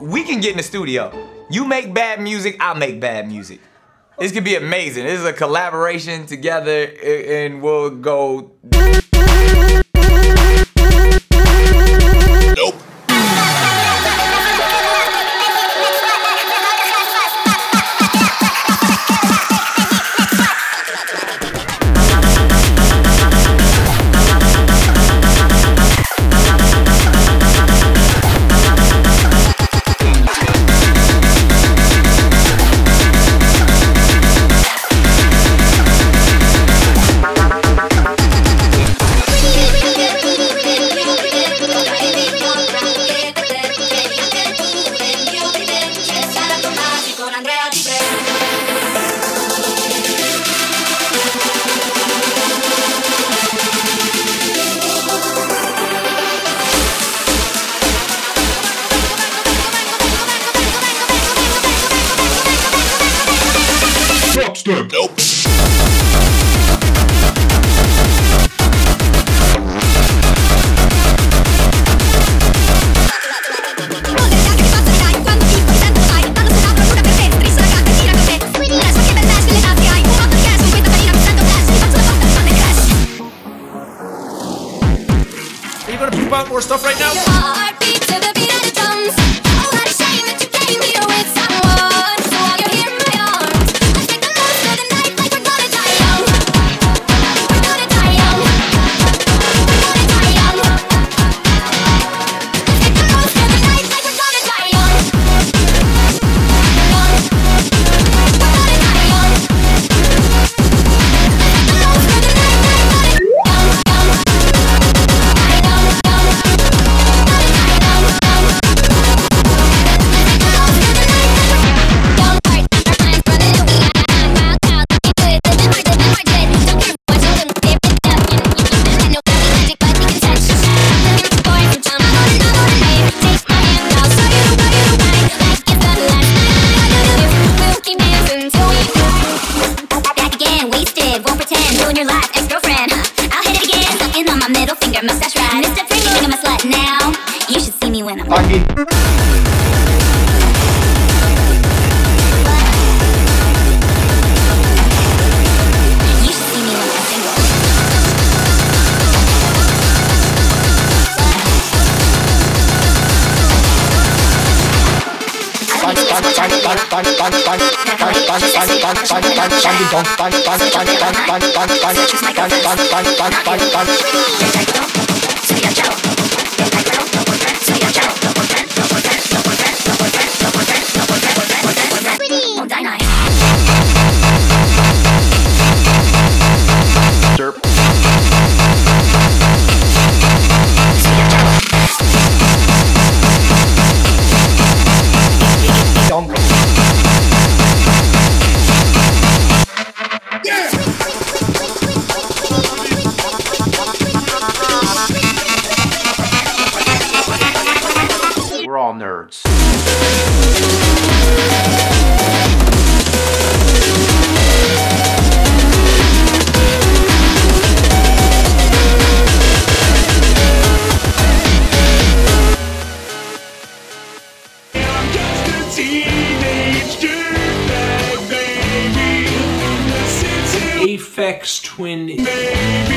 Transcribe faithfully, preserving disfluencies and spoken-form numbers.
We can get in the studio. You make bad music, I'll make bad music. This could be amazing. This is a collaboration together and we'll go. Nope. Step. Nope. Are you gonna poop out more stuff right now? Mustache ride, Mister Pretty, think I'm a slut now. You should see me when I'm Lucky. You should see me when I'm single. We're all nerds. Aphex Twin.